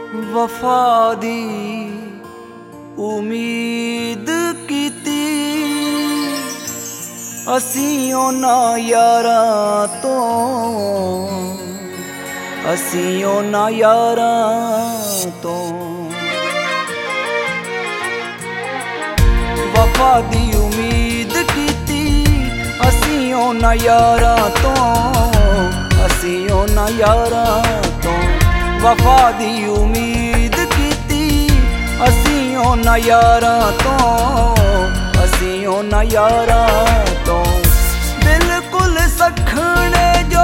वफा दी उम्मीद कीती असीं उन्हां यारां तो, असीं उन्हां यारां तो। वफा दी उम्मीद कीती असीं उन्हां यारां तो, असीं उन्हां यारां तो। वफा दी उम्मीद कीती असीं उन्हां यारां तो, असीं उन्हां यारां तो। बिल्कुल सखणे जो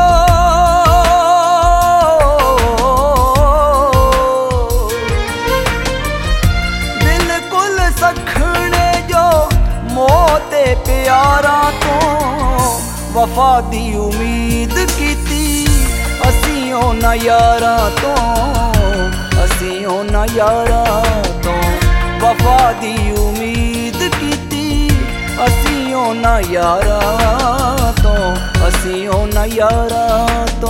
बिल्कुल सखणे जो मोते प्यारा तो। वफा दी उम्मीद कीती असीं उन्हां यारां तो, असीं उन्हां यारां तो। वफा दी उम्मीद कीती असीं उन्हां यारां तो, असीं उन्हां यारां तो।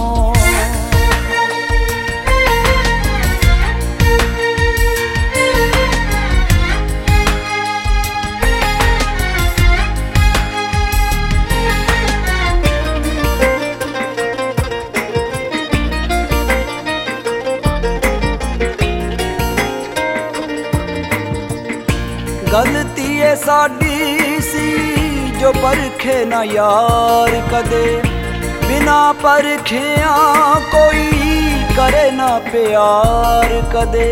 गलती है साडी सी जो परखे ना यार कदे, बिना परखिया कोई करे ना प्यार कदे।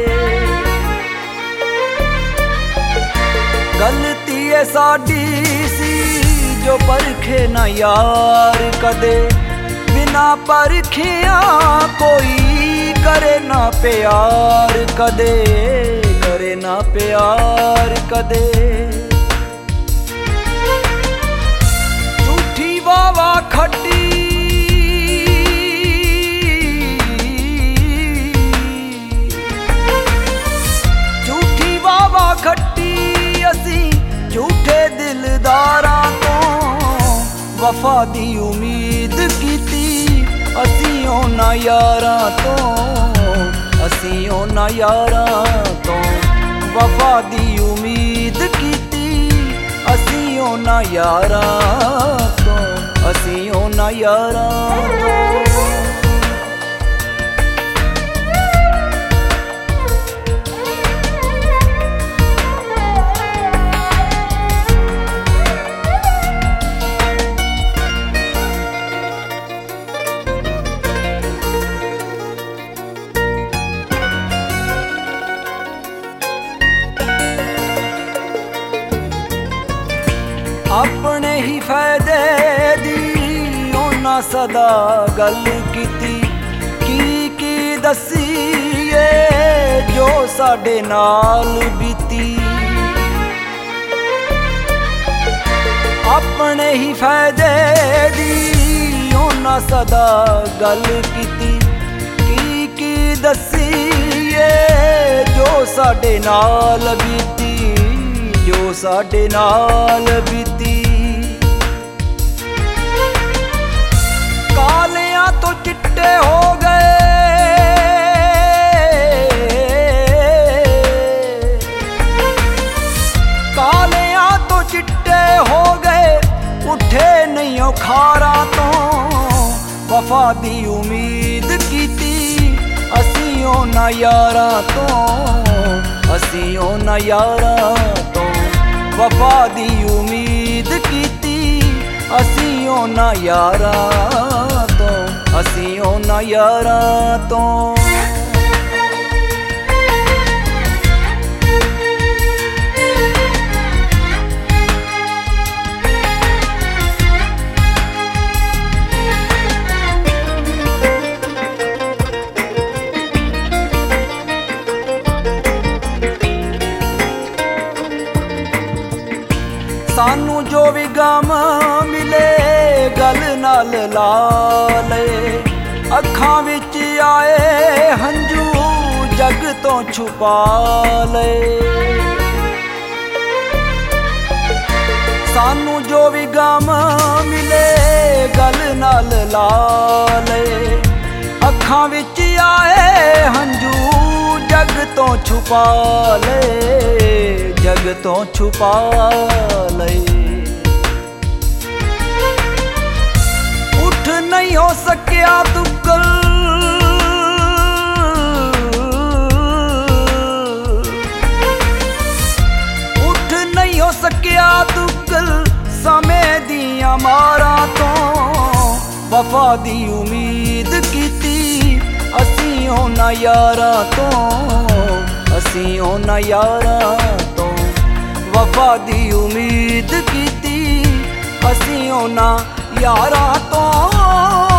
गलती है साडी सी जो परखे ना यार कदे, बिना परखिया कोई करे ना प्यार कदे, करे ना प्यार कदे। झूठी वावा खट्टी झूठी वावा खट्टी असीं झूठे दिलदारां तो। वफा दी उम्मीद कीती असीं उन्हां यारां तो, असीं उन्हां यारां तो। वफा दी उम्मीद कीती असीं उन्हां यारां तो, असीं उन्हां यारां तो। अपने ही फायदे दी उन्हां सदा गल कीती, की दसीए जो साडे नाल बीती। अपने ही फायदे दी उन्हां सदा गल कीती, की दसीए जो साडे नाल बीती, जो साडे नाल बीती। कालियां तो चिट्टे हो गए, कालियां तो चिट्टे हो गए, उठे नहीं खारा तो। वफा दी उम्मीद कीती असीं उन्हां यारां तो, असीं उन्हां यारां तो। वफा दी उम्मीद कीती असीं उन्हां यारां तो, असीं उन्हां यारां तो। सानू जो भी गम मिले गल नाल ला ले, अखां विच आए हंजू जग तो छुपा ले। सानू जो भी गम मिले गल नाल ला ले, अखां विच आए हंजू जग छुपा ले, जग तो छुपा ले। उठ नहीं हो सकिया तू कल, उठ नहीं हो सकिया तू कल, समय दिया मारा तो वफा दी उम्मीद कीती, असी होना यारा तो, असी होना यारा तो, वफा दी उम्मीद कीती, असी होना यारा तो।